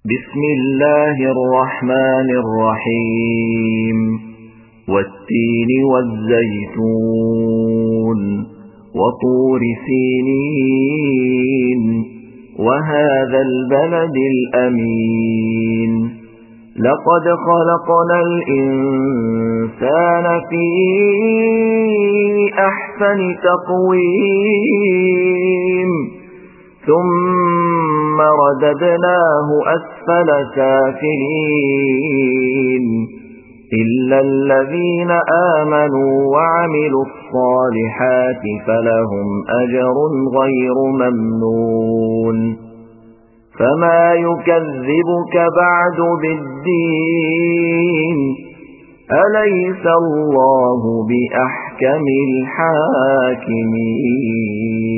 بسم الله الرحمن الرحيم والتين والزيتون وطور سينين وهذا البلد الأمين لقد خلقنا الإنسان في أحسن تقويم ثم رددناه أسفل سافلين إلا الذين آمنوا وعملوا الصالحات فلهم أجر غير ممنون فما يكذبك بعد بالدين أليس الله بأحكم الحاكمين